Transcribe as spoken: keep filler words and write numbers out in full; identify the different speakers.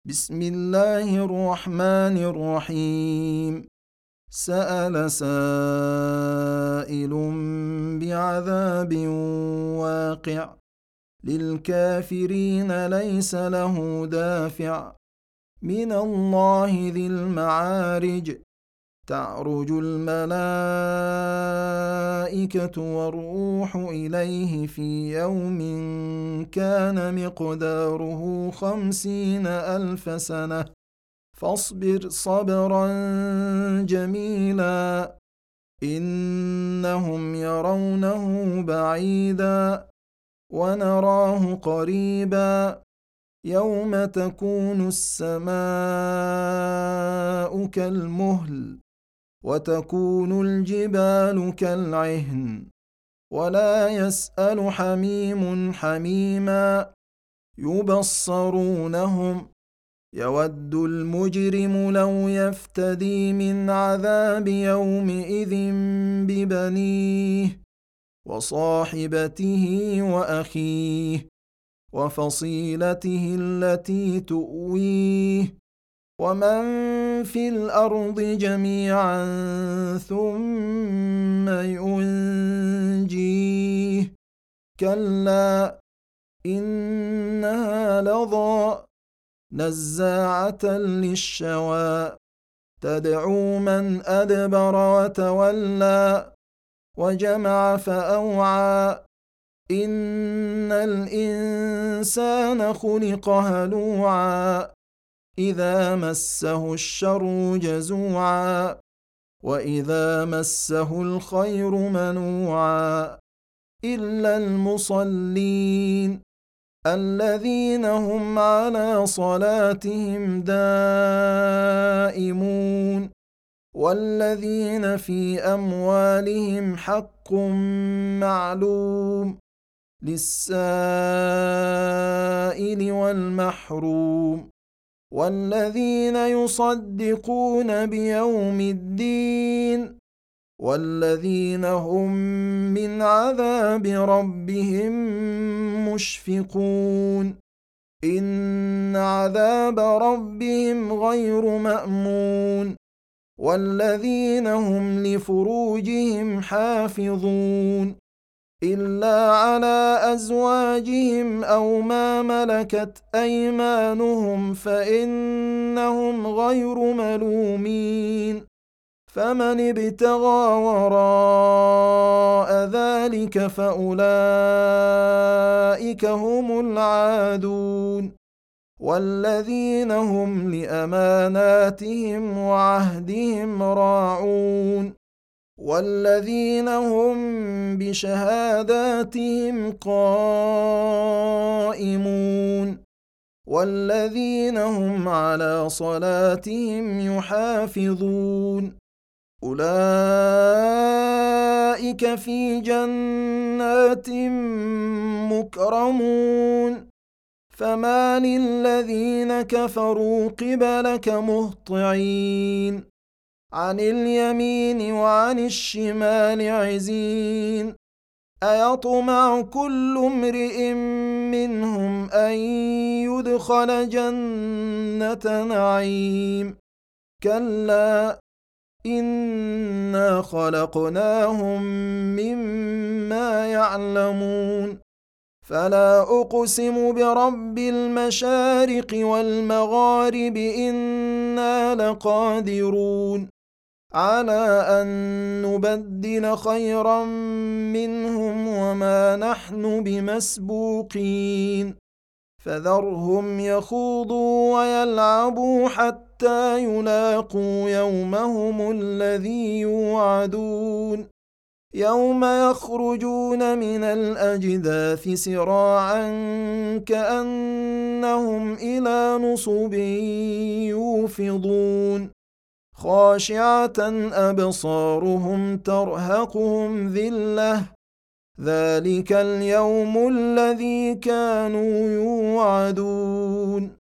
Speaker 1: بسم الله الرحمن الرحيم. سأل سائل بعذاب واقع للكافرين ليس له دافع من الله ذي المعارج. تعرج الملائكة والروح إليه في يوم كان مقداره خمسين ألف سنة فاصبر صبرا جميلا إنهم يرونه بعيدا ونراه قريبا يوم تكون السماء كالمهل وتكون الجبال كالعهن ولا يسأل حميم حميما يبصرونهم يود المجرم لو يفتدي من عذاب يومئذ ببنيه وصاحبته وأخيه وفصيلته التي تؤويه ومن في الأرض جميعا ثم ينجيه كلا إنها لظى نزاعة للشوى تدعو من أدبر وتولى وجمع فأوعى إن الإنسان خلق هلوعا إذا مسه الشر جزوعا وإذا مسه الخير منوعا إلا المصلين الذين هم على صلاتهم دائمون والذين في أموالهم حق معلوم للسائل والمحروم والذين يصدقون بيوم الدين والذين هم من عذاب ربهم مشفقون إن عذاب ربهم غير مأمون والذين هم لفروجهم حافظون إلا على أزواجهم أو ما ملكت أيمانهم فإنهم غير ملومين فمن ابتغى وراء ذلك فأولئك هم العادون والذين هم لأماناتهم وعهدهم راعون والذين هم بشهاداتهم قائمون والذين هم على صلاتهم يحافظون أولئك في جنات مكرمون فما للذين كفروا قبلك مهطعين عن اليمين وعن الشمال عزين أيطمع كل امرئ منهم أن يدخل جنة نعيم كلا إنا خلقناهم مما يعلمون فلا أقسم برب المشارق والمغارب إنا لقادرون على أن نبدل خيرا منهم وما نحن بمسبوقين فذرهم يخوضوا ويلعبوا حتى يلاقوا يومهم الذي يوعدون يوم يخرجون من الأجداث سراعا كأنهم إلى نصب يوفضون خاشعة أبصارهم ترهقهم ذلة ذلك اليوم الذي كانوا يوعدون